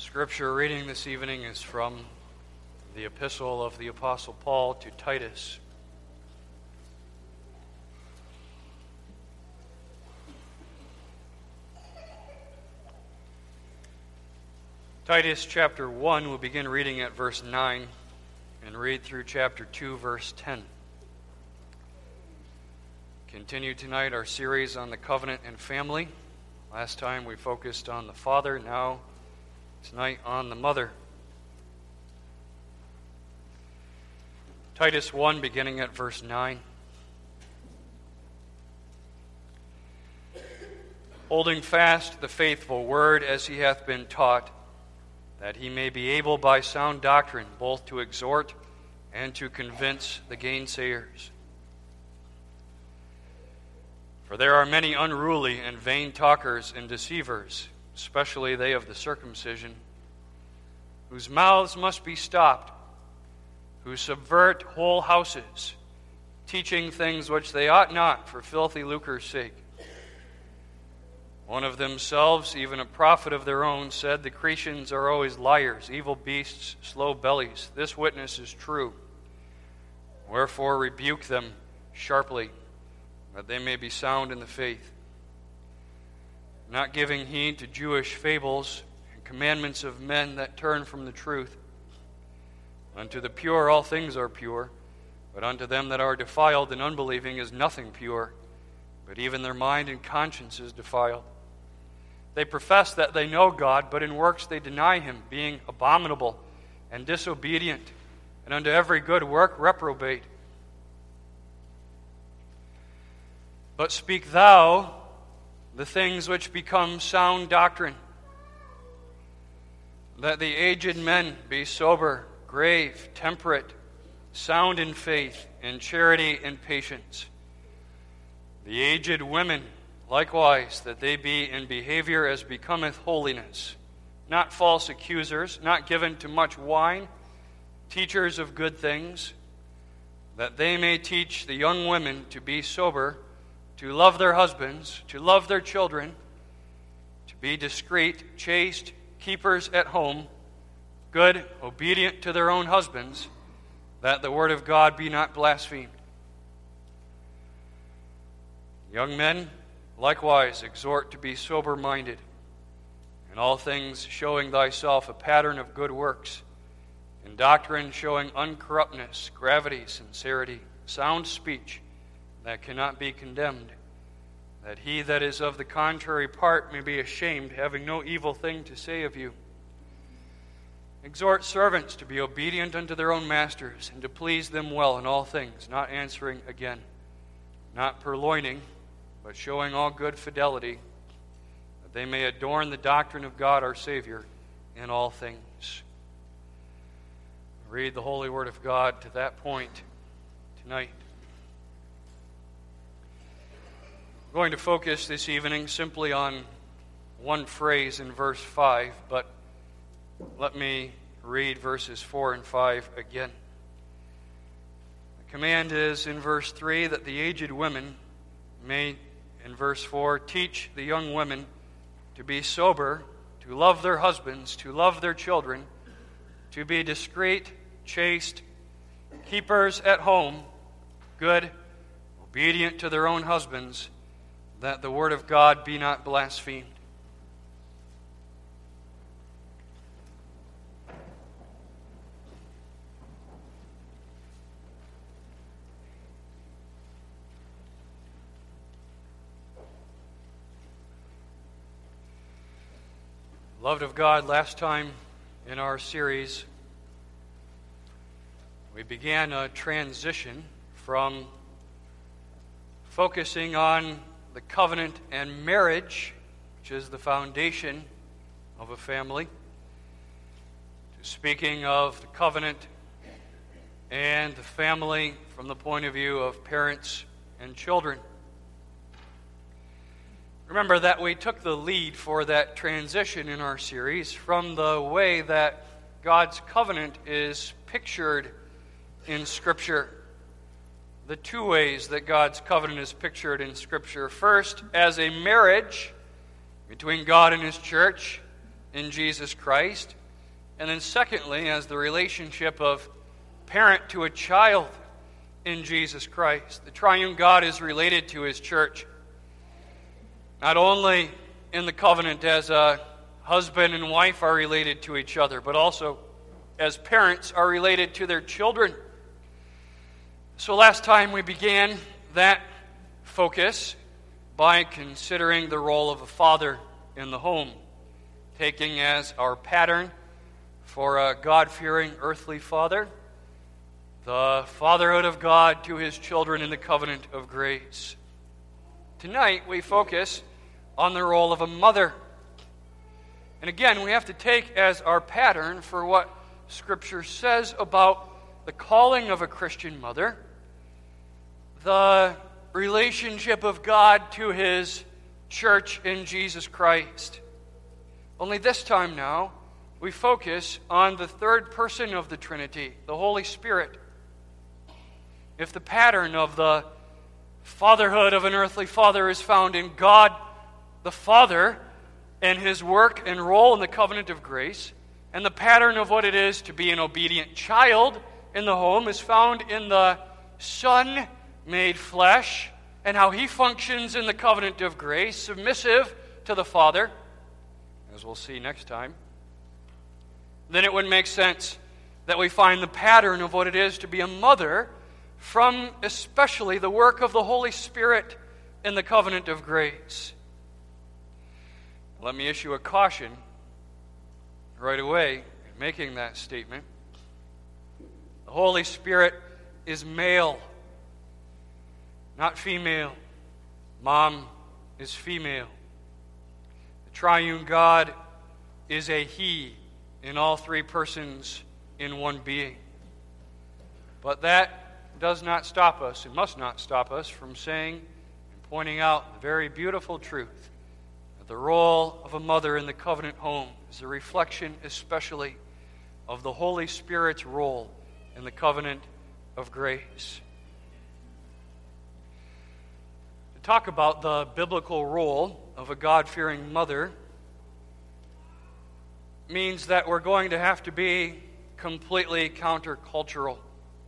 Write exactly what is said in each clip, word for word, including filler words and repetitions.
Scripture reading this evening is from the epistle of the Apostle Paul to Titus. Titus chapter one, we'll begin reading at verse nine and read through chapter two, verse ten. Continue tonight our series on the covenant and family. Last time we focused on the father, now tonight on the mother. Titus one, beginning at verse nine. Holding fast the faithful word as he hath been taught, that he may be able by sound doctrine both to exhort and to convince the gainsayers. For there are many unruly and vain talkers and deceivers, especially they of the circumcision, whose mouths must be stopped, who subvert whole houses, teaching things which they ought not for filthy lucre's sake. One of themselves, even a prophet of their own, said, the Cretians are always liars, evil beasts, slow bellies. This witness is true. Wherefore rebuke them sharply, that they may be sound in the faith, not giving heed to Jewish fables and commandments of men that turn from the truth. Unto the pure all things are pure, but unto them that are defiled and unbelieving is nothing pure, but even their mind and conscience is defiled. They profess that they know God, but in works they deny him, being abominable and disobedient, and unto every good work reprobate. But speak thou the things which become sound doctrine, that the aged men be sober, grave, temperate, sound in faith, in charity and patience. The aged women likewise, that they be in behavior as becometh holiness, not false accusers, not given to much wine, teachers of good things, that they may teach the young women to be sober, to love their husbands, to love their children, to be discreet, chaste, keepers at home, good, obedient to their own husbands, that the word of God be not blasphemed. Young men, likewise, exhort to be sober-minded, in all things showing thyself a pattern of good works, in doctrine showing uncorruptness, gravity, sincerity, sound speech, that cannot be condemned, that he that is of the contrary part may be ashamed, having no evil thing to say of you. Exhort servants to be obedient unto their own masters, and to please them well in all things, not answering again, not purloining, but showing all good fidelity, that they may adorn the doctrine of God our Savior in all things. Read the holy word of God to that point tonight. I'm going to focus this evening simply on one phrase in verse five, but let me read verses four and five again. The command is in verse three that the aged women may, in verse four, teach the young women to be sober, to love their husbands, to love their children, to be discreet, chaste, keepers at home, good, obedient to their own husbands, that the word of God be not blasphemed. Beloved of God, last time in our series, we began a transition from focusing on the covenant and marriage, which is the foundation of a family, to speaking of the covenant and the family from the point of view of parents and children. Remember that we took the lead for that transition in our series from the way that God's covenant is pictured in Scripture. The two ways that God's covenant is pictured in Scripture. First, as a marriage between God and His church in Jesus Christ. And then secondly, as the relationship of parent to a child in Jesus Christ. The triune God is related to his church, not only in the covenant as a husband and wife are related to each other, but also as parents are related to their children. So last time we began that focus by considering the role of a father in the home, taking as our pattern for a God-fearing earthly father the fatherhood of God to his children in the covenant of grace. Tonight we focus on the role of a mother. And again, we have to take as our pattern for what Scripture says about the calling of a Christian mother, the relationship of God to his church in Jesus Christ. Only this time now, we focus on the third person of the Trinity, the Holy Spirit. If the pattern of the fatherhood of an earthly father is found in God the Father and his work and role in the covenant of grace, and the pattern of what it is to be an obedient child in the home is found in the Son made flesh and how he functions in the covenant of grace, submissive to the Father, as we'll see next time, then it would make sense that we find the pattern of what it is to be a mother from especially the work of the Holy Spirit in the covenant of grace. Let me issue a caution right away in making that statement. The Holy Spirit is male, not female. Mom is female. The triune God is a he in all three persons in one being. But that does not stop us, it must not stop us from saying and pointing out the very beautiful truth that the role of a mother in the covenant home is a reflection especially of the Holy Spirit's role in the covenant of grace. To talk about the biblical role of a God-fearing mother means that we're going to have to be completely countercultural.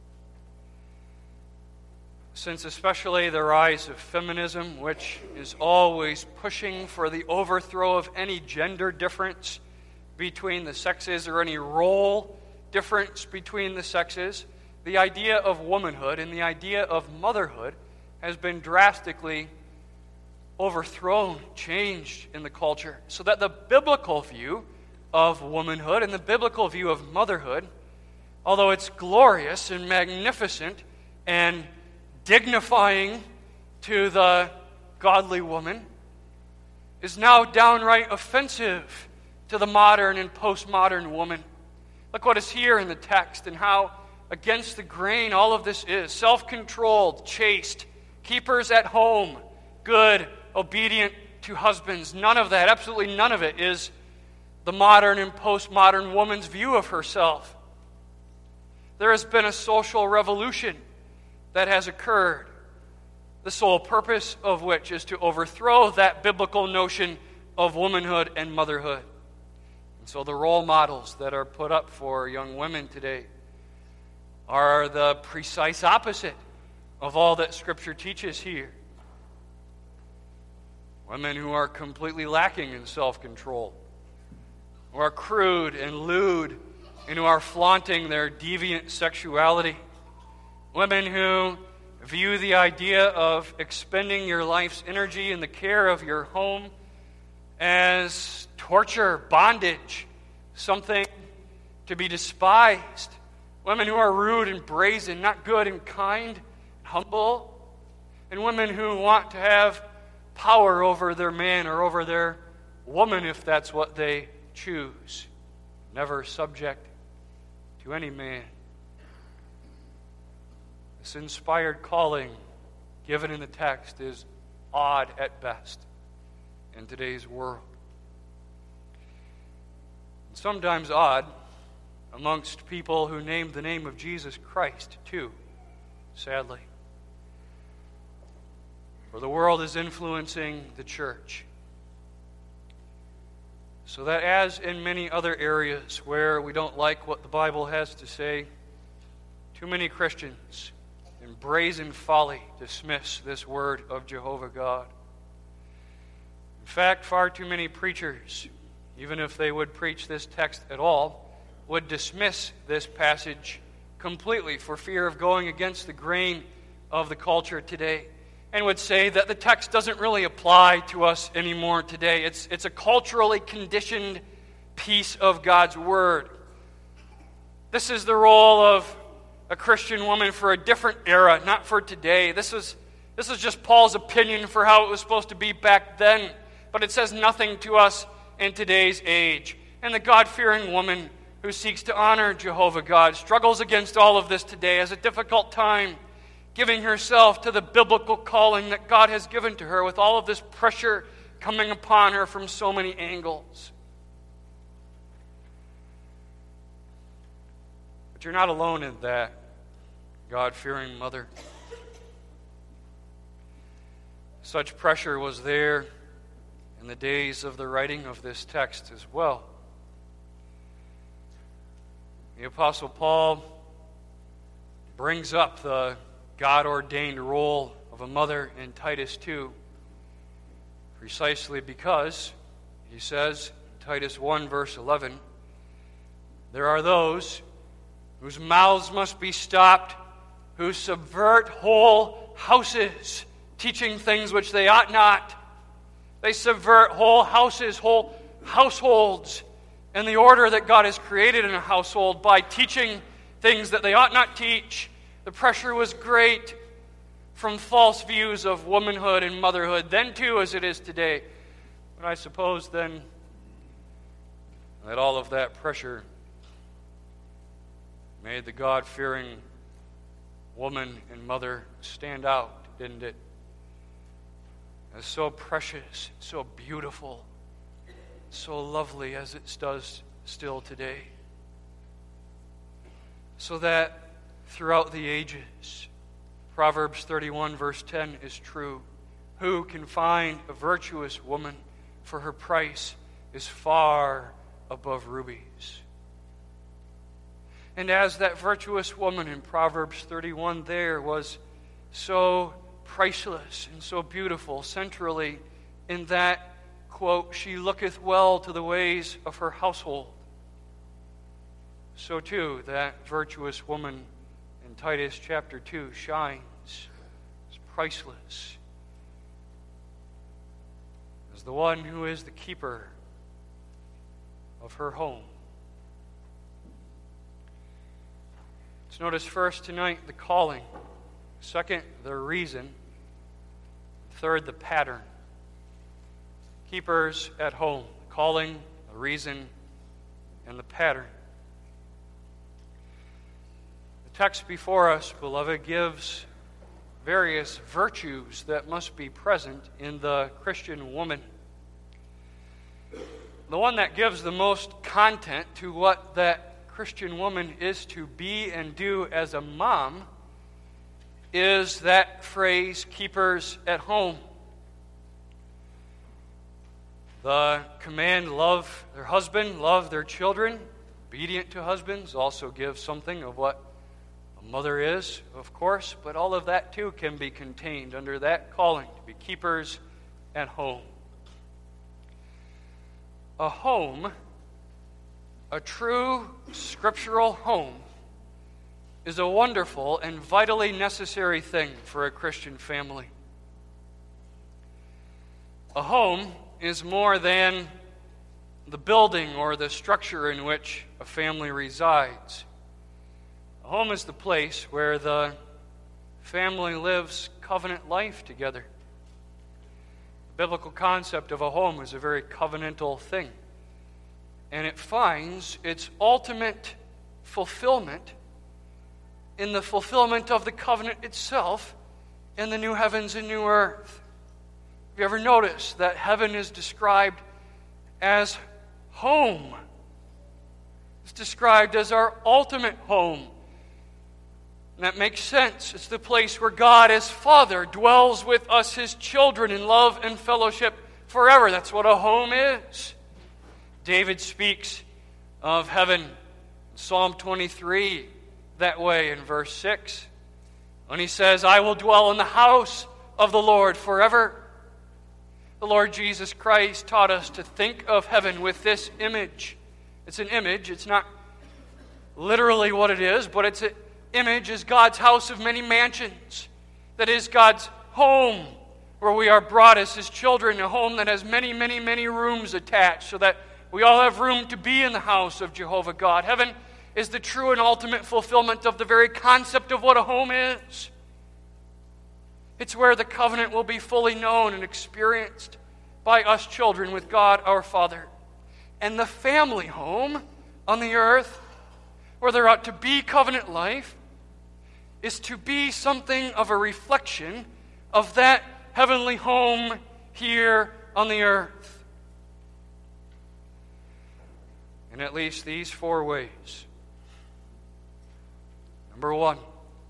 Since especially the rise of feminism, which is always pushing for the overthrow of any gender difference between the sexes or any role difference between the sexes, the idea of womanhood and the idea of motherhood has been drastically overthrown, changed in the culture, so that the biblical view of womanhood and the biblical view of motherhood, although it's glorious and magnificent and dignifying to the godly woman, is now downright offensive to the modern and postmodern woman. Look what is here in the text and how against the grain all of this is. Self-controlled, chaste, keepers at home, good, obedient to husbands. None of that, absolutely none of it, is the modern and postmodern woman's view of herself. There has been a social revolution that has occurred, the sole purpose of which is to overthrow that biblical notion of womanhood and motherhood. And so the role models that are put up for young women today are the precise opposite of all that Scripture teaches here. Women who are completely lacking in self-control, who are crude and lewd, and who are flaunting their deviant sexuality. Women who view the idea of expending your life's energy in the care of your home as torture, bondage, something to be despised. Women who are rude and brazen, not good and kind, humble. And women who want to have power over their man or over their woman if that's what they choose. Never subject to any man. This inspired calling given in the text is odd at best in today's world. And sometimes odd amongst people who name the name of Jesus Christ too, sadly. For the world is influencing the church. So that as in many other areas where we don't like what the Bible has to say, too many Christians in brazen folly dismiss this word of Jehovah God. In fact, far too many preachers, even if they would preach this text at all, would dismiss this passage completely for fear of going against the grain of the culture today, and would say that the text doesn't really apply to us anymore today. It's, it's a culturally conditioned piece of God's Word. This is the role of a Christian woman for a different era, not for today. This is, this is just Paul's opinion for how it was supposed to be back then, but it says nothing to us in today's age. And the God-fearing woman who seeks to honor Jehovah God struggles against all of this today, has a difficult time giving herself to the biblical calling that God has given to her, with all of this pressure coming upon her from so many angles. But you're not alone in that, God-fearing mother. Such pressure was there in the days of the writing of this text as well. The Apostle Paul brings up the God-ordained role of a mother in Titus two, precisely because, he says, in Titus one, verse eleven, there are those whose mouths must be stopped, who subvert whole houses, teaching things which they ought not. They subvert whole houses, whole households, and the order that God has created in a household by teaching things that they ought not teach. The pressure was great from false views of womanhood and motherhood, then too as it is today. But I suppose then that all of that pressure made the God-fearing woman and mother stand out, didn't it? As so precious, so beautiful, so lovely as it does still today. So that throughout the ages, Proverbs thirty-one, verse ten is true. Who can find a virtuous woman? For her price is far above rubies. And as that virtuous woman in Proverbs thirty-one there was so priceless and so beautiful, centrally in that, quote, she looketh well to the ways of her household, so too that virtuous woman in Titus chapter two shines as priceless as the one who is the keeper of her home. Let's notice first tonight the calling, second the reason, third the pattern. Keepers at home, calling, the reason, and the pattern. The text before us, beloved, gives various virtues that must be present in the Christian woman. The one that gives the most content to what that Christian woman is to be and do as a mom is that phrase, keepers at home. The command, love their husband, love their children, obedient to husbands, also gives something of what a mother is, of course, but all of that too can be contained under that calling to be keepers at home. A home, a true scriptural home, is a wonderful and vitally necessary thing for a Christian family. A home is more than the building or the structure in which a family resides. A home is the place where the family lives covenant life together. The biblical concept of a home is a very covenantal thing, and it finds its ultimate fulfillment in the fulfillment of the covenant itself in the new heavens and new earth. Have you ever noticed that heaven is described as home? It's described as our ultimate home. And that makes sense. It's the place where God as Father dwells with us, His children, in love and fellowship forever. That's what a home is. David speaks of heaven in Psalm twenty-three that way in verse six. When he says, I will dwell in the house of the Lord forever. The Lord Jesus Christ taught us to think of heaven with this image. It's an image. It's not literally what it is, but it's an image is God's house of many mansions. That is God's home where we are brought as His children, a home that has many, many, many rooms attached so that we all have room to be in the house of Jehovah God. Heaven is the true and ultimate fulfillment of the very concept of what a home is. It's where the covenant will be fully known and experienced by us children with God our Father. And the family home on the earth, where there ought to be covenant life, is to be something of a reflection of that heavenly home here on the earth. In at least these four ways. Number one,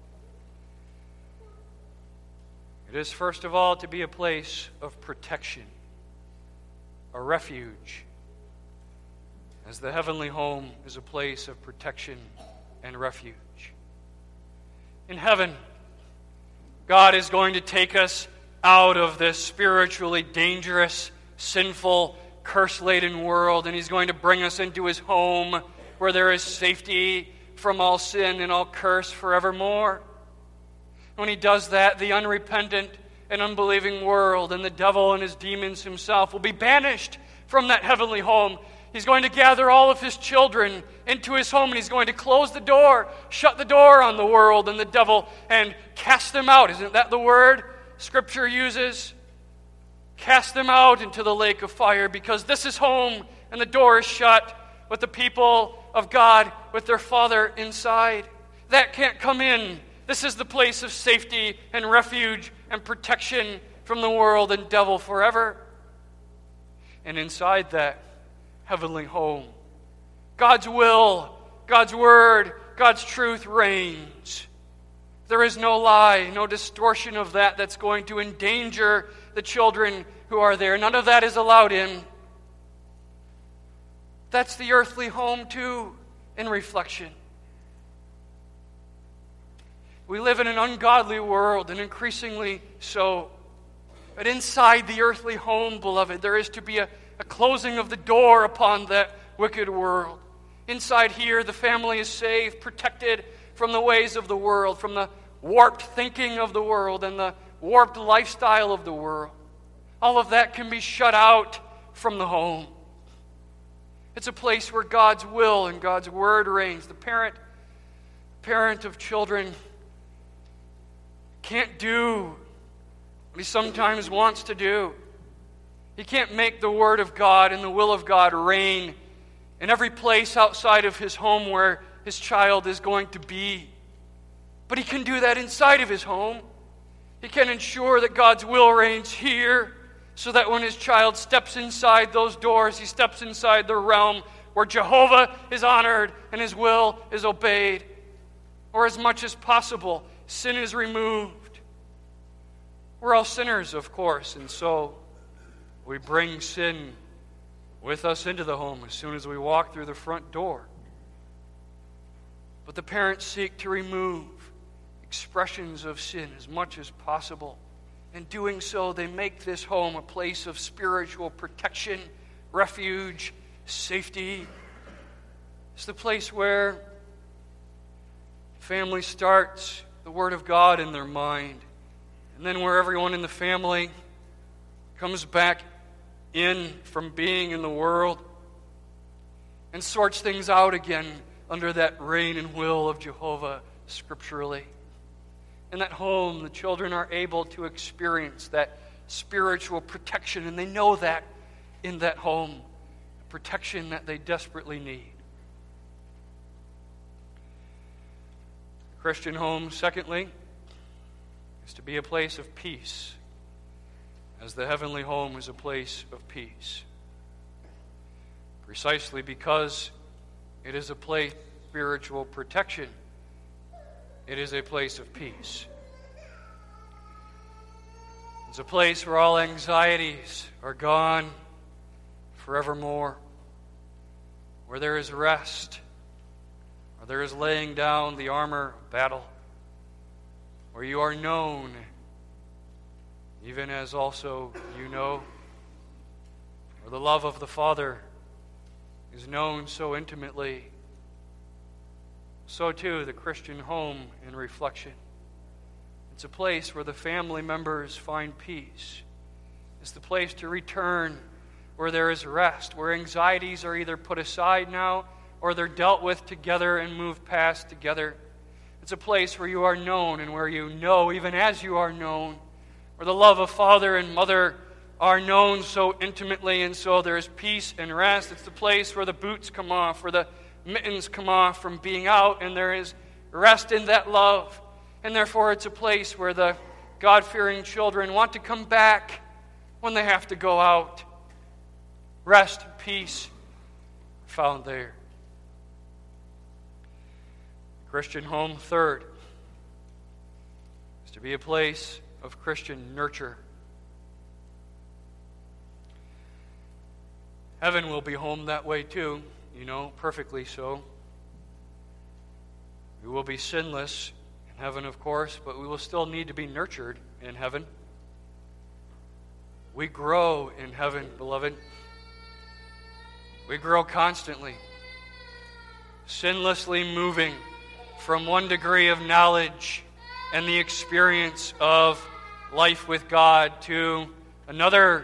it is first of all to be a place of protection, a refuge, as the heavenly home is a place of protection and refuge. In heaven, God is going to take us out of this spiritually dangerous, sinful, curse-laden world, and He's going to bring us into His home where there is safety from all sin and all curse forevermore. When He does that, the unrepentant and unbelieving world and the devil and his demons himself will be banished from that heavenly home. He's going to gather all of His children into His home, and He's going to close the door, shut the door on the world and the devil, and cast them out. Isn't that the word Scripture uses? Cast them out into the lake of fire, because this is home and the door is shut with the people of God with their Father inside. That can't come in. This is the place of safety and refuge and protection from the world and devil forever. And inside that heavenly home, God's will, God's word, God's truth reigns. There is no lie, no distortion of that that's going to endanger the children who are there. None of that is allowed in. That's the earthly home too, in reflection. We live in an ungodly world, and increasingly so. But inside the earthly home, beloved, there is to be a, a closing of the door upon that wicked world. Inside here, the family is saved, protected from the ways of the world, from the warped thinking of the world and the warped lifestyle of the world. All of that can be shut out from the home. It's a place where God's will and God's word reigns. The parent, parent of children can't do what he sometimes wants to do. He can't make the word of God and the will of God reign in every place outside of his home where his child is going to be. But he can do that inside of his home. He can ensure that God's will reigns here, so that when his child steps inside those doors, he steps inside the realm where Jehovah is honored and His will is obeyed. Or as much as possible, sin is removed. We're all sinners, of course, and so we bring sin with us into the home as soon as we walk through the front door. But the parents seek to remove expressions of sin as much as possible. In doing so, they make this home a place of spiritual protection, refuge, safety. It's the place where family starts the Word of God in their mind, and then where everyone in the family comes back in from being in the world and sorts things out again under that reign and will of Jehovah scripturally. In that home, the children are able to experience that spiritual protection, and they know that in that home, protection that they desperately need. The Christian home, secondly, is to be a place of peace, as the heavenly home is a place of peace. Precisely because it is a place of spiritual protection, it is a place of peace. It's a place where all anxieties are gone forevermore. where there is rest, where there is laying down the armor of battle, where you are known, even as also you know, where the love of the Father is known so intimately. So too the Christian home in reflection. It's a place where the family members find peace. It's the place to return where there is rest, where anxieties are either put aside now or they're dealt with together and moved past together. It's a place where you are known and where you know even as you are known, where the love of father and mother are known so intimately, and so there is peace and rest. It's the place where the boots come off, where the mittens come off from being out, and there is rest in that love. And therefore it's a place where the God-fearing children want to come back when they have to go out. Rest and peace found there. The Christian home, third, is to be a place of Christian nurture. Heaven will be home that way too, you know, perfectly so. We will be sinless in heaven, of course, but we will still need to be nurtured in heaven. We grow in heaven, beloved. We grow constantly, sinlessly moving from one degree of knowledge and the experience of life with God to another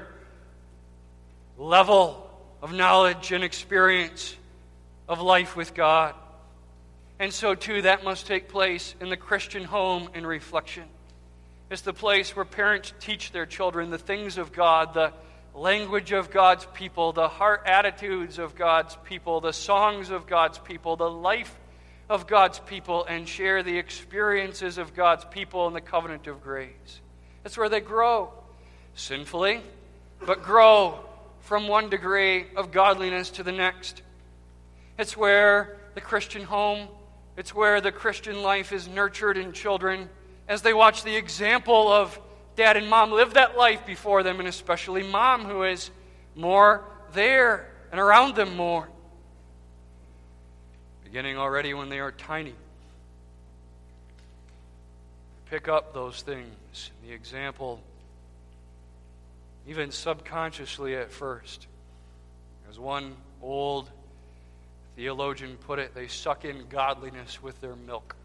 level of knowledge and experience of life with God. And so too that must take place in the Christian home in reflection. It's the place where parents teach their children the things of God, the language of God's people, the heart attitudes of God's people, the songs of God's people, the life of God's people, and share the experiences of God's people in the covenant of grace. That's where they grow, sinfully, but grow from one degree of godliness to the next. It's where the Christian home, it's where the Christian life is nurtured in children as they watch the example of dad and mom live that life before them, and especially mom, who is more there and around them more. Beginning already when they are tiny. Pick up those things, the example, even subconsciously at first. As one old theologian put it, they suck in godliness with their milk.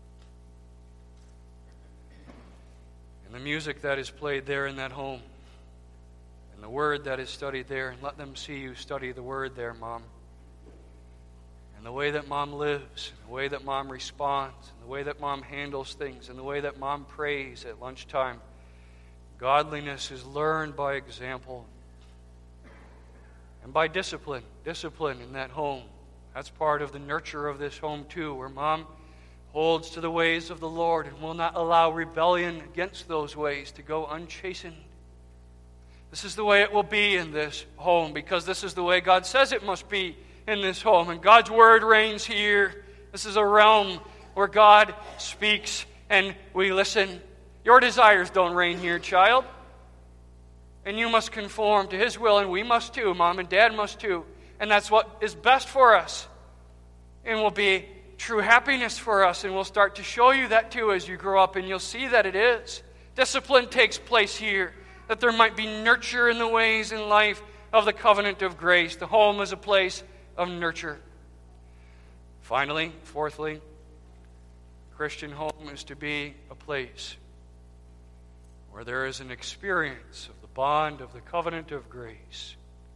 And the music that is played there in that home, and the word that is studied there, and let them see you study the word there, Mom. And the way that Mom lives, and the way that Mom responds, and the way that Mom handles things, and the way that Mom prays at lunchtime. Godliness is learned by example and by discipline. Discipline in that home. That's part of the nurture of this home too, where Mom holds to the ways of the Lord and will not allow rebellion against those ways to go unchastened. This is the way it will be in this home, because this is the way God says it must be in this home. And God's word reigns here. This is a realm where God speaks and we listen. Your desires don't reign here, child. And you must conform to His will, and we must too. Mom and Dad must too. And that's what is best for us and will be true happiness for us, and we'll start to show you that too as you grow up, and you'll see that it is. Discipline takes place here, that there might be nurture in the ways in life of the covenant of grace. The home is a place of nurture. Finally, fourthly, Christian home is to be a place where there is an experience of the bond of the covenant of grace,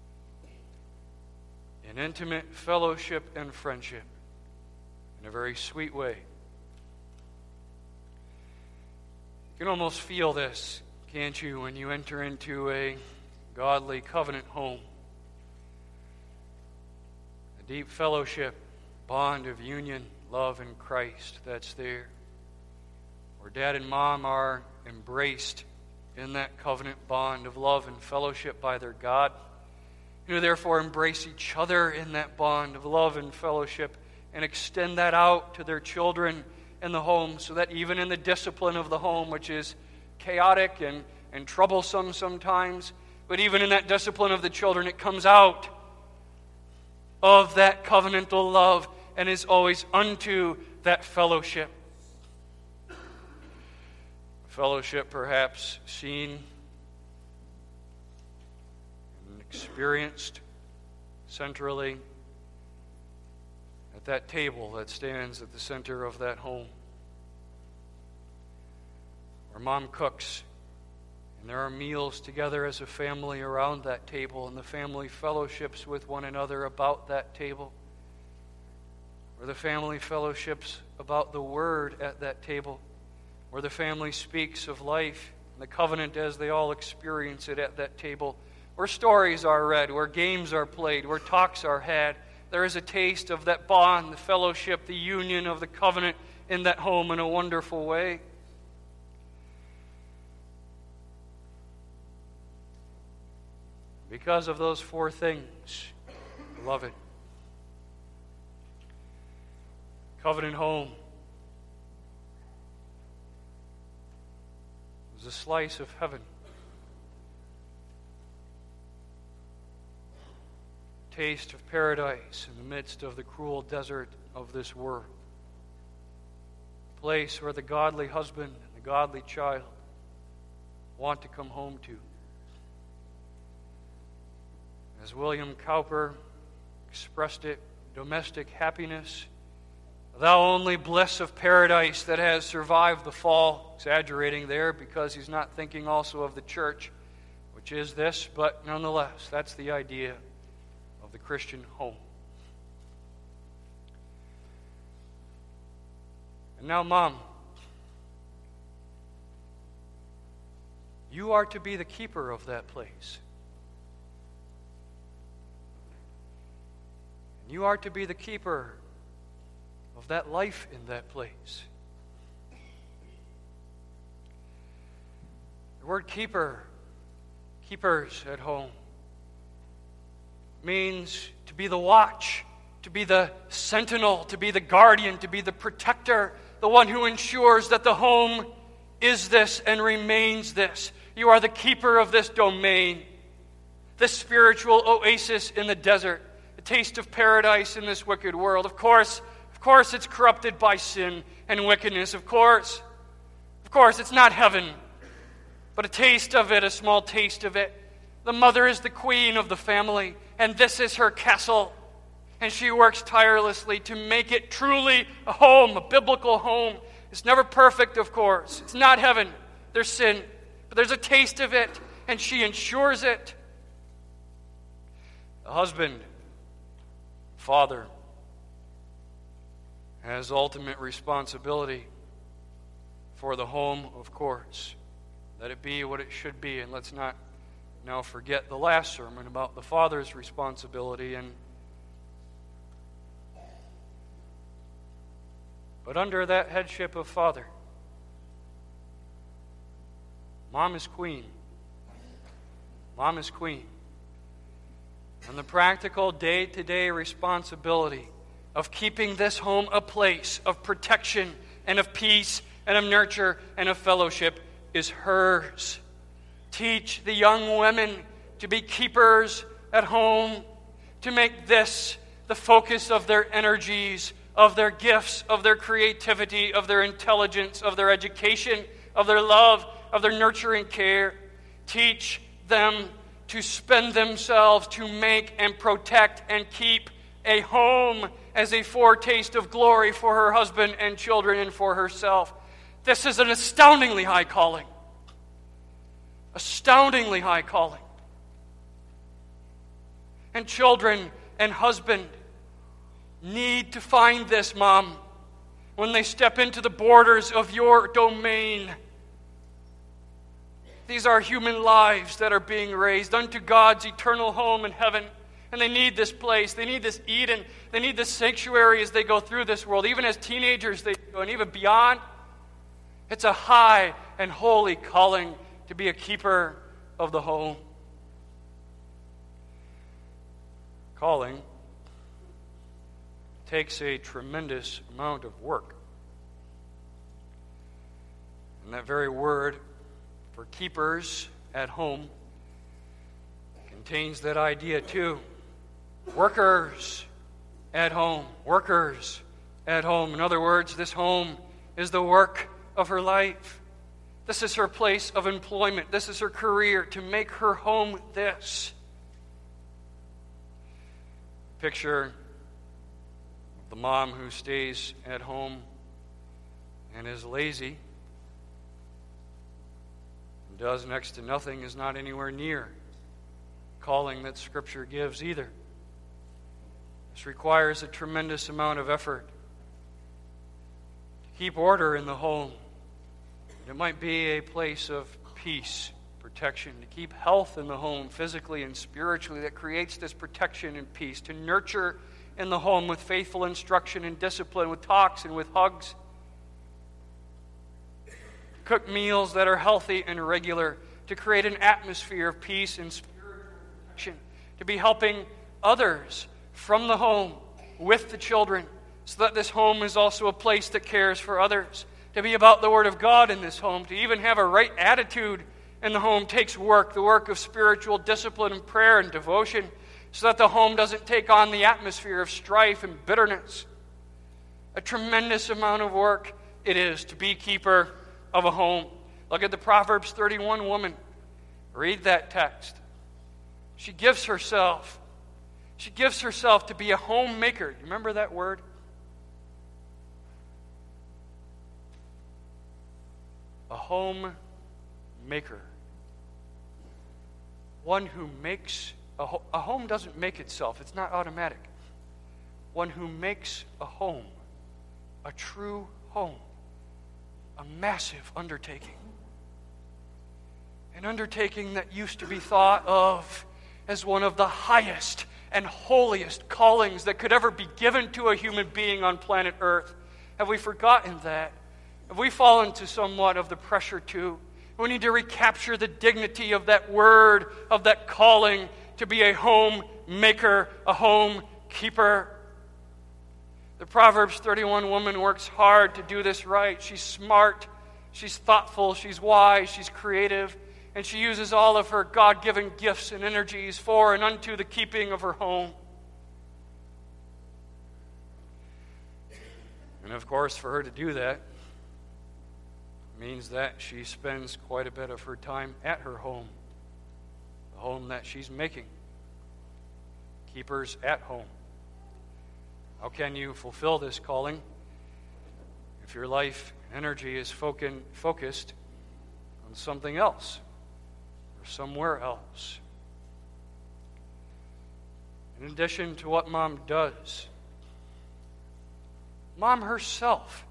an intimate fellowship and friendship in a very sweet way. You can almost feel this, can't you, when you enter into a godly covenant home. A deep fellowship, bond of union, love in Christ that's there. Where dad and mom are embraced in that covenant bond of love and fellowship by their God, who therefore embrace each other in that bond of love and fellowship and extend that out to their children in the home, so that even in the discipline of the home, which is chaotic and, and troublesome sometimes, but even in that discipline of the children, it comes out of that covenantal love and is always unto that fellowship. Fellowship perhaps seen and experienced centrally at that table that stands at the center of that home, where mom cooks and there are meals together as a family around that table, and the family fellowships with one another about that table, where the family fellowships about the Word at that table, where the family speaks of life and the covenant as they all experience it at that table, where stories are read, where games are played, where talks are had. There is a taste of that bond, the fellowship, the union of the covenant in that home in a wonderful way. Because of those four things, beloved, covenant home is a slice of heaven. Taste of paradise in the midst of the cruel desert of this world. A place where the godly husband and the godly child want to come home to. As William Cowper expressed it, domestic happiness, thou only bliss of paradise that has survived the fall. Exaggerating there because he's not thinking also of the church, which is this, but nonetheless, that's the idea of the Christian home. And now, Mom, you are to be the keeper of that place. You are to be the keeper of that life in that place. The word keeper, keepers at home, means to be the watch, to be the sentinel, to be the guardian, to be the protector, the one who ensures that the home is this and remains this. You are the keeper of this domain, this spiritual oasis in the desert, a taste of paradise in this wicked world. Of course, of course it's corrupted by sin and wickedness. Of course, of course it's not heaven, but a taste of it, a small taste of it. The mother is the queen of the family, and this is her castle. And she works tirelessly to make it truly a home, a biblical home. It's never perfect, of course. It's not heaven. There's sin. But there's a taste of it, and she ensures it. The husband, father, has ultimate responsibility for the home, of course. Let it be what it should be, and let's not now forget the last sermon about the father's responsibility. And but under that headship of father, mom is queen. Mom is queen. And the practical day-to-day responsibility of keeping this home a place of protection and of peace and of nurture and of fellowship is hers. Teach the young women to be keepers at home, to make this the focus of their energies, of their gifts, of their creativity, of their intelligence, of their education, of their love, of their nurturing care. Teach them to spend themselves to make and protect and keep a home as a foretaste of glory for her husband and children and for herself. This is an astoundingly high calling. Astoundingly high calling. And children and husband need to find this, Mom, when they step into the borders of your domain. These are human lives that are being raised unto God's eternal home in heaven. And they need this place. They need this Eden. They need this sanctuary as they go through this world. Even as teenagers, they go, and even beyond. It's a high and holy calling to be a keeper of the home. Calling takes a tremendous amount of work. And that very word for keepers at home contains that idea too. Workers at home. Workers at home. In other words, this home is the work of her life. This is her place of employment. This is her career, to make her home this. Picture the mom who stays at home and is lazy and does next to nothing, is not anywhere near the calling that Scripture gives either. This requires a tremendous amount of effort to keep order in the home. It might be a place of peace, protection, to keep health in the home, physically and spiritually, that creates this protection and peace, to nurture in the home with faithful instruction and discipline, with talks and with hugs. Cook meals that are healthy and regular, to create an atmosphere of peace and spiritual protection, to be helping others from the home with the children, so that this home is also a place that cares for others. To be about the Word of God in this home, to even have a right attitude in the home takes work, the work of spiritual discipline and prayer and devotion, so that the home doesn't take on the atmosphere of strife and bitterness. A tremendous amount of work it is to be keeper of a home. Look at the Proverbs thirty-one woman. Read that text. She gives herself. She gives herself to be a homemaker. Do you remember that word? A home maker. One who makes, a, ho- a home doesn't make itself. It's not automatic. One who makes a home, a true home, a massive undertaking. An undertaking that used to be thought of as one of the highest and holiest callings that could ever be given to a human being on planet Earth. Have we forgotten that? Have we fallen to somewhat of the pressure too? We need to recapture the dignity of that word, of that calling to be a home maker, a home keeper. The Proverbs thirty-one woman works hard to do this right. She's smart, she's thoughtful, she's wise, she's creative, and she uses all of her God-given gifts and energies for and unto the keeping of her home. And of course, for her to do that, means that she spends quite a bit of her time at her home, the home that she's making. Keepers at home. How can you fulfill this calling if your life and energy is focus- focused on something else or somewhere else? In addition to what Mom does, Mom herself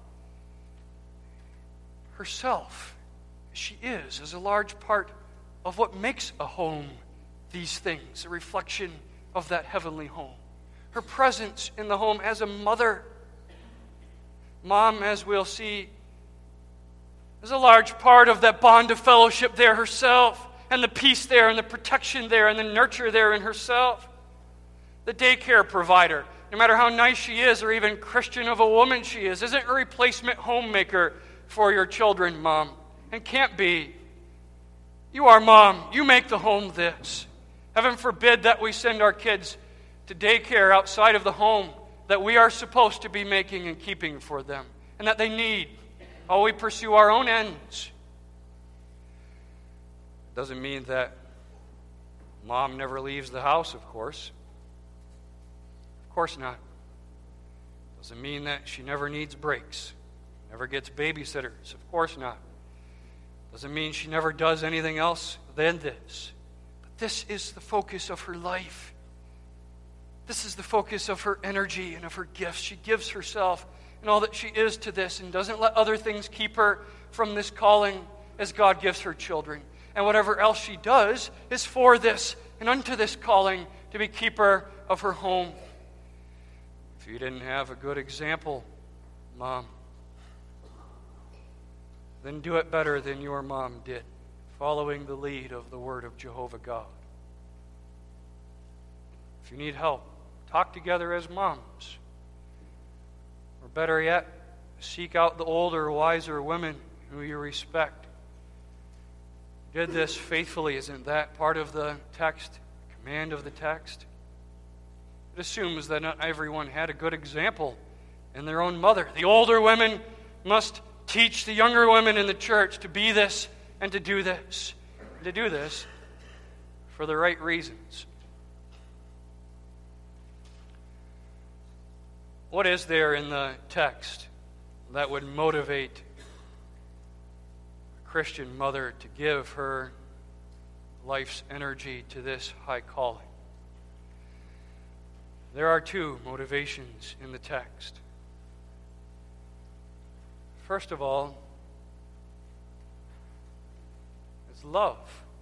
Herself, as she is, is a large part of what makes a home these things, a reflection of that heavenly home. Her presence in the home as a mother. Mom, as we'll see, is a large part of that bond of fellowship there herself, and the peace there, and the protection there, and the nurture there in herself. The daycare provider, no matter how nice she is, or even Christian of a woman she is, isn't a replacement homemaker for your children, Mom, and can't be. You are Mom. You make the home this. Heaven forbid that we send our kids to daycare outside of the home that we are supposed to be making and keeping for them, and that they need while we pursue our own ends. Doesn't mean that Mom never leaves the house, of course. Of course not. Doesn't mean that she never needs breaks. Never gets babysitters. Of course not. Doesn't mean she never does anything else than this. But this is the focus of her life. This is the focus of her energy and of her gifts. She gives herself and all that she is to this and doesn't let other things keep her from this calling as God gives her children. And whatever else she does is for this and unto this calling to be keeper of her home. If you didn't have a good example, Mom, then do it better than your mom did, following the lead of the Word of Jehovah God. If you need help, talk together as moms. Or better yet, seek out the older, wiser women who you respect. Did this faithfully. Isn't that part of the text, command of the text? It assumes that not everyone had a good example in their own mother. The older women must teach the younger women in the church to be this and to do this. And to do this for the right reasons. What is there in the text that would motivate a Christian mother to give her life's energy to this high calling? There are two motivations in the text. First of all, it's love.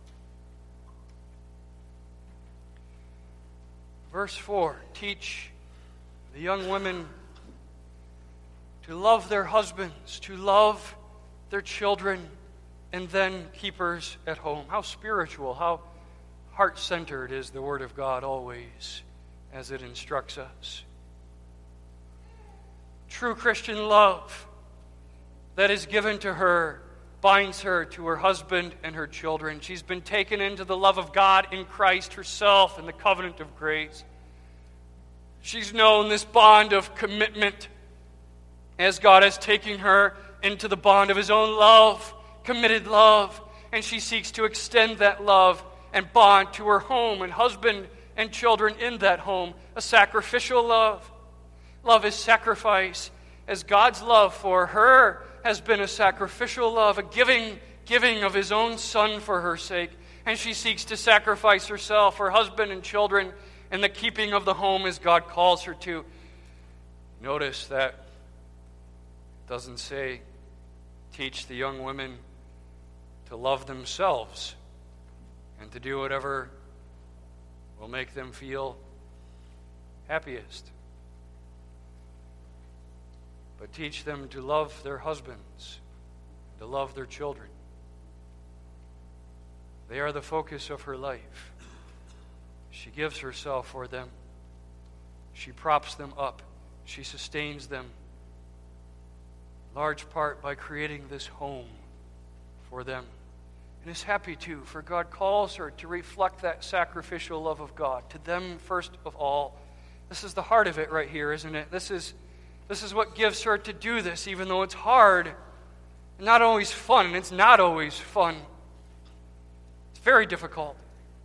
Verse four, teach the young women to love their husbands, to love their children, and then keepers at home. How spiritual, how heart-centered is the Word of God always as it instructs us. True Christian love that is given to her binds her to her husband and her children. She's been taken into the love of God in Christ herself in the covenant of grace. She's known this bond of commitment as God has taken her into the bond of His own love, committed love, and she seeks to extend that love and bond to her home and husband and children in that home, a sacrificial love. Love is sacrifice, as God's love for her has been a sacrificial love, a giving, giving of His own Son for her sake, and she seeks to sacrifice herself, her husband and children, in the keeping of the home as God calls her to. Notice that it doesn't say, teach the young women to love themselves and to do whatever will make them feel happiest. But teach them to love their husbands, to love their children. They are the focus of her life. She gives herself for them. She props them up. She sustains them, large part by creating this home for them. And is happy to, for God calls her to reflect that sacrificial love of God to them first of all. This is the heart of it right here, isn't it? This is this is what gives her to do this, even though it's hard and not always fun, and it's not always fun. It's very difficult.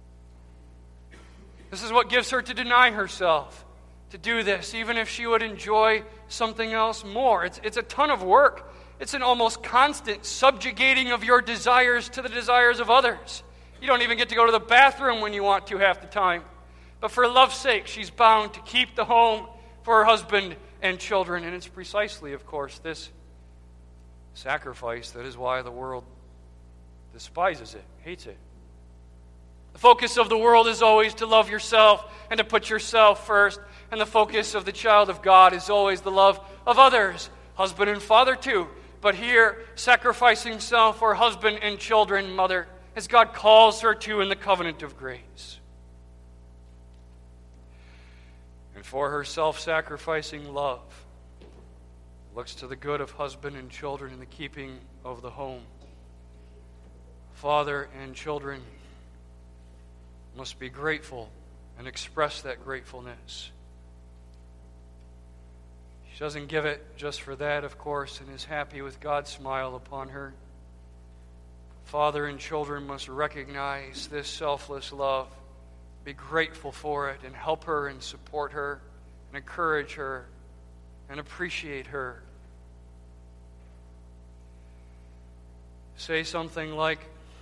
This is what gives her to deny herself to do this, even if she would enjoy something else more. It's, it's a ton of work. It's an almost constant subjugating of your desires to the desires of others. You don't even get to go to the bathroom when you want to half the time. But for love's sake, she's bound to keep the home for her husband and children. And it's precisely, of course, this sacrifice that is why the world despises it, hates it. The focus of the world is always to love yourself and to put yourself first. And the focus of the child of God is always the love of others, husband and father too. But here, sacrificing self for husband and children, mother, as God calls her to in the covenant of grace. And for her self-sacrificing love, looks to the good of husband and children in the keeping of the home. Father and children must be grateful and express that gratefulness. She doesn't give it just for that, of course, and is happy with God's smile upon her. Father and children must recognize this selfless love, be grateful for it, and help her and support her and encourage her and appreciate her. Say something like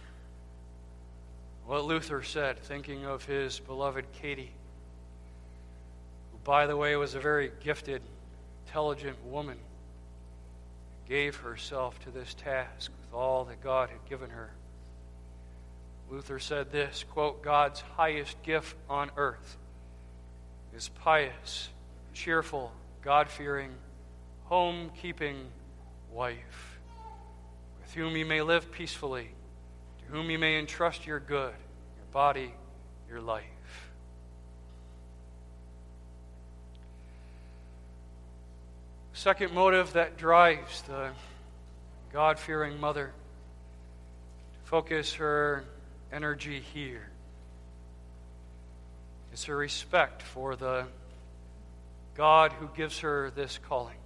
what Luther said, thinking of his beloved Katie, who, by the way, was a very gifted, intelligent woman, gave herself to this task with all that God had given her. Luther said this, quote, God's highest gift on earth is pious, cheerful, God-fearing, home-keeping wife, with whom you may live peacefully, to whom you may entrust your good, your body, your life. Second motive that drives the God-fearing mother to focus her energy here is her respect for the God who gives her this calling.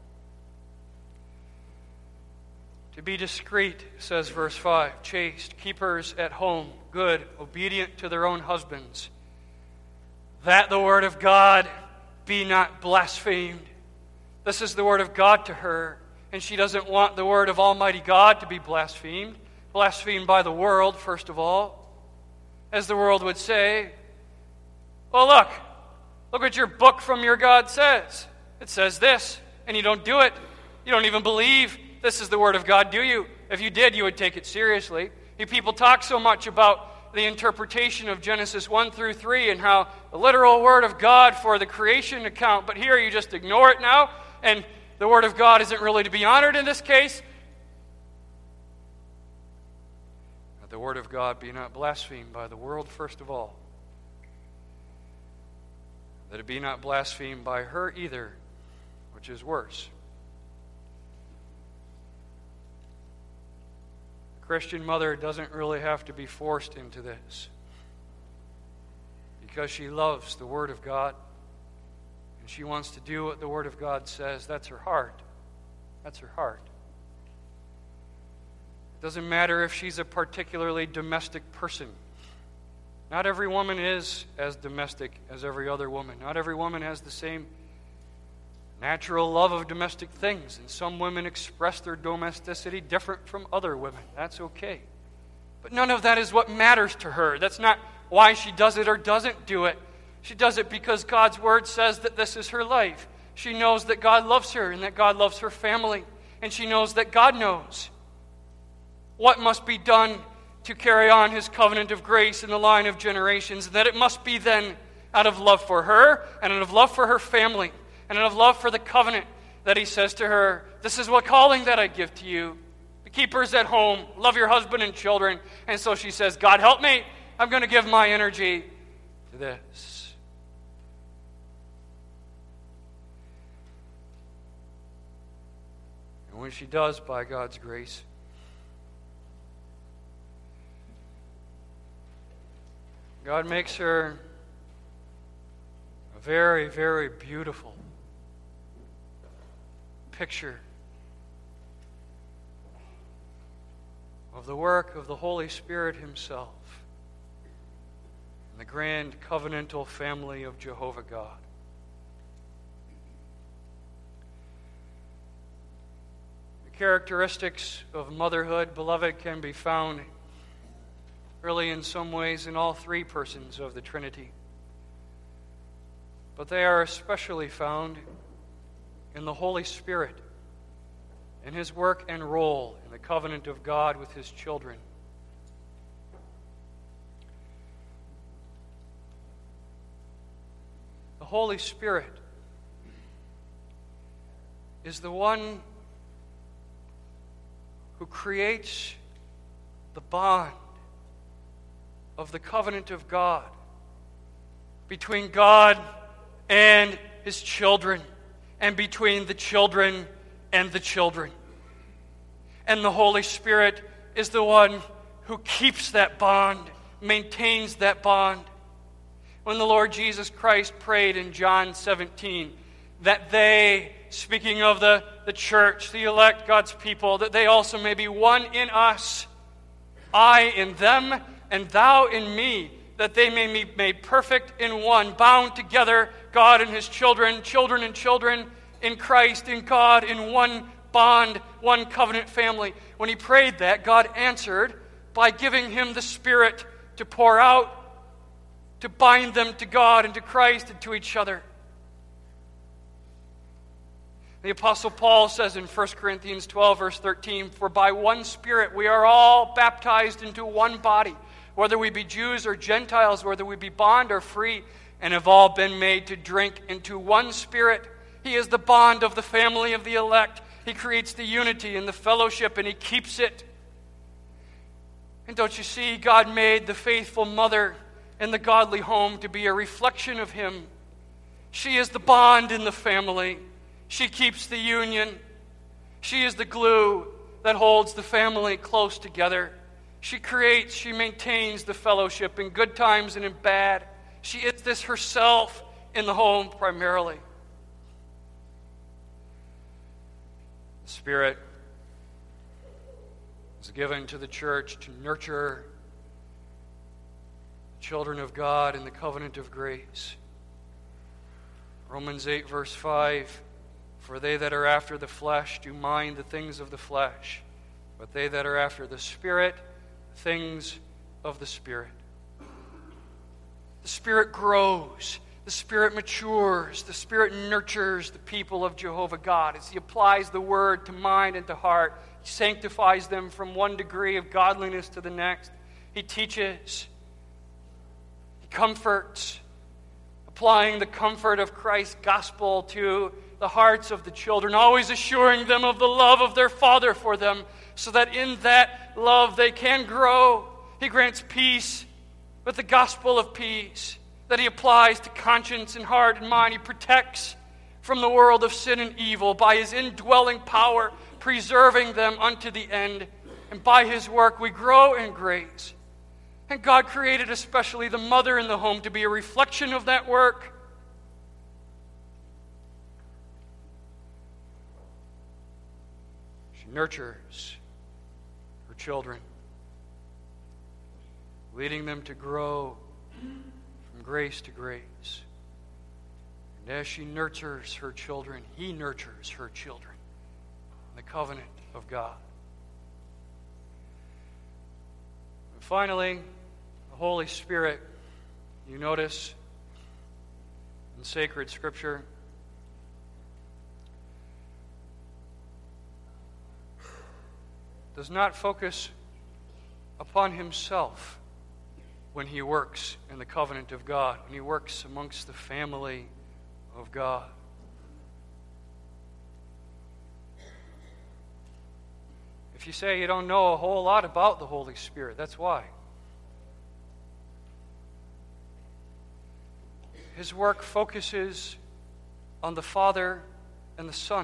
To be discreet, says verse five, chaste, keepers at home, good, obedient to their own husbands, that the word of God be not blasphemed. This is the word of God to her, and she doesn't want the word of Almighty God to be blasphemed. Blasphemed by the world, first of all. As the world would say, well, look, look what your book from your God says. It says this, and you don't do it. You don't even believe this is the word of God, do you? If you did, you would take it seriously. You people talk so much about the interpretation of Genesis one through three and how the literal word of God for the creation account, but here you just ignore it now, and the word of God isn't really to be honored in this case. Let the word of God be not blasphemed by the world, first of all. That it be not blasphemed by her either, which is worse. Christian mother doesn't really have to be forced into this because she loves the Word of God and she wants to do what the Word of God says. That's her heart. That's her heart. It doesn't matter if she's a particularly domestic person. Not every woman is as domestic as every other woman. Not every woman has the same natural love of domestic things, and some women express their domesticity different from other women. That's okay. But none of that is what matters to her. That's not why she does it or doesn't do it. She does it because God's Word says that this is her life. She knows that God loves her and that God loves her family. And she knows that God knows what must be done to carry on His covenant of grace in the line of generations, and that it must be then out of love for her and out of love for her family and out of love for the covenant that He says to her, this is what calling that I give to you. The keepers at home, love your husband and children. And so she says, God help me, I'm going to give my energy to this. And when she does, by God's grace, God makes her a very, very beautiful picture of the work of the Holy Spirit Himself in the grand covenantal family of Jehovah God. The characteristics of motherhood, beloved, can be found really in some ways in all three persons of the Trinity. But they are especially found in the Holy Spirit, in His work and role in the covenant of God with His children. The Holy Spirit is the one who creates the bond of the covenant of God between God and His children, and between the children and the children. And the Holy Spirit is the one who keeps that bond, maintains that bond. When the Lord Jesus Christ prayed in John seventeen that they, speaking of the, the church, the elect, God's people, that they also may be one in us, I in them, and thou in me, that they may be made perfect in one, bound together, God and His children, children and children, in Christ, in God, in one bond, one covenant family. When He prayed that, God answered by giving Him the Spirit to pour out, to bind them to God and to Christ and to each other. The Apostle Paul says in First Corinthians twelve, verse thirteen, for by one Spirit we are all baptized into one body, whether we be Jews or Gentiles, whether we be bond or free, and have all been made to drink into one Spirit. He is the bond of the family of the elect. He creates the unity and the fellowship, and He keeps it. And don't you see, God made the faithful mother in the godly home to be a reflection of Him. She is the bond in the family. She keeps the union. She is the glue that holds the family close together. She creates, she maintains the fellowship in good times and in bad. She is this herself in the home primarily. The Spirit is given to the church to nurture the children of God in the covenant of grace. Romans eight, verse five, for they that are after the flesh do mind the things of the flesh, but they that are after the Spirit, the things of the Spirit. The Spirit grows. The Spirit matures. The Spirit nurtures the people of Jehovah God as He applies the Word to mind and to heart. He sanctifies them from one degree of godliness to the next. He teaches. He comforts, applying the comfort of Christ's gospel to the hearts of the children, always assuring them of the love of their Father for them, so that in that love they can grow. He grants peace with the gospel of peace that He applies to conscience and heart and mind. He protects from the world of sin and evil by His indwelling power, preserving them unto the end. And by His work we grow in grace. And God created especially the mother in the home to be a reflection of that work. She nurtures her children, leading them to grow from grace to grace. And as she nurtures her children, He nurtures her children in the covenant of God. And finally, the Holy Spirit, you notice in sacred Scripture, does not focus upon Himself when He works in the covenant of God, when He works amongst the family of God. If you say you don't know a whole lot about the Holy Spirit, that's why. His work focuses on the Father and the Son.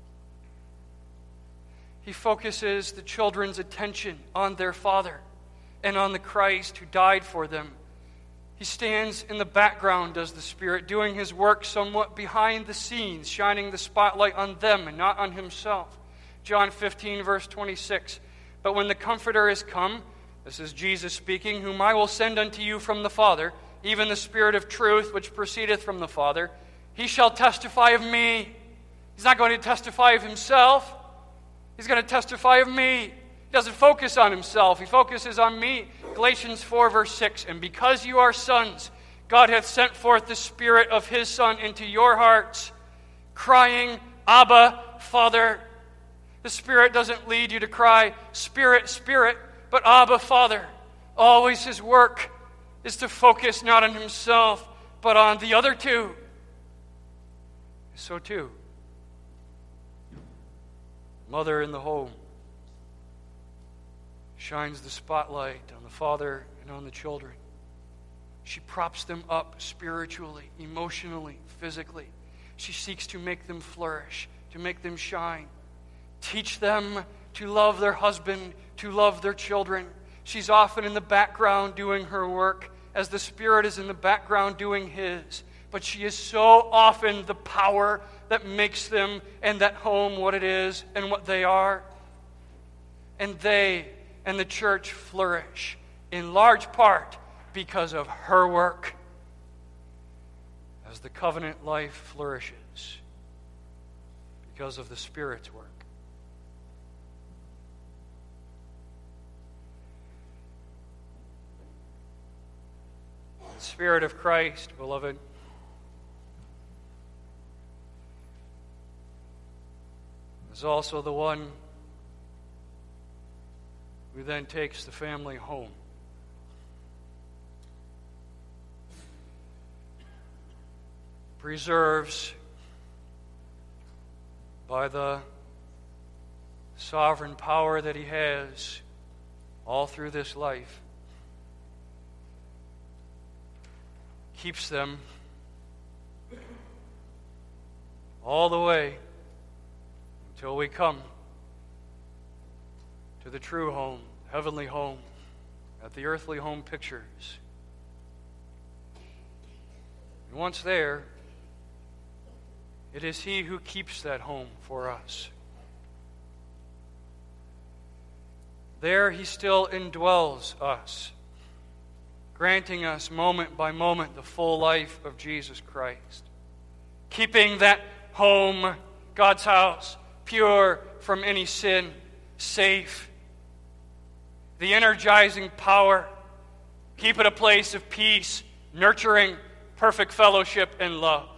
He focuses the children's attention on their Father and on the Christ who died for them. He stands in the background, does the Spirit, doing His work somewhat behind the scenes, shining the spotlight on them and not on Himself. John fifteen, verse twenty-six, but when the Comforter is come, this is Jesus speaking, whom I will send unto you from the Father, even the Spirit of truth which proceedeth from the Father, He shall testify of me. He's not going to testify of Himself. He's going to testify of me. He doesn't focus on Himself. He focuses on me. Galatians four, verse six, and because you are sons, God hath sent forth the Spirit of His Son into your hearts, crying, Abba, Father. The Spirit doesn't lead you to cry, Spirit, Spirit, but Abba, Father. Always His work is to focus not on Himself, but on the other two. So too, mother in the home shines the spotlight on the father and on the children. She props them up spiritually, emotionally, physically. She seeks to make them flourish, to make them shine. Teach them to love their husband, to love their children. She's often in the background doing her work as the Spirit is in the background doing His. But she is so often the power that makes them and that home what it is and what they are. And they and the church flourish in large part because of her work as the covenant life flourishes because of the Spirit's work. The Spirit of Christ, beloved, is also the one who then takes the family home. Preserves by the sovereign power that He has all through this life. Keeps them all the way until we come to the true home, heavenly home, that the earthly home pictures. And once there, it is He who keeps that home for us. there He still indwells us, granting us moment by moment the full life of Jesus Christ, keeping that home, God's house, pure from any sin, safe, the energizing power, keep it a place of peace, nurturing, perfect fellowship and love.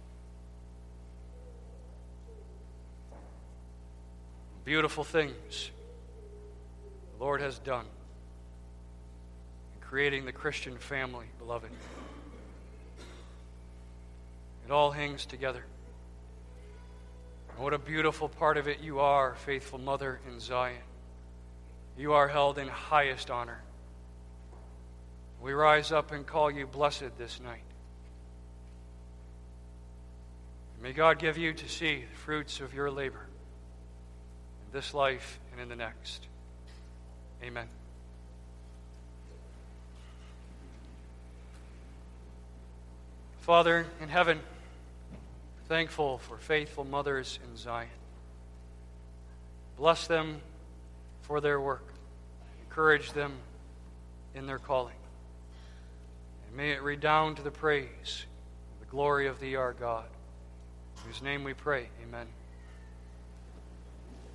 Beautiful things the Lord has done in creating the Christian family, beloved. It all hangs together. And what a beautiful part of it you are, faithful mother in Zion. You are held in highest honor. We rise up and call you blessed this night. May God give you to see the fruits of your labor in this life and in the next. Amen. Father in heaven, thankful for faithful mothers in Zion. Bless them for their work. Encourage them in their calling. And may it redound to the praise, the glory of Thee, our God, in whose name we pray. Amen.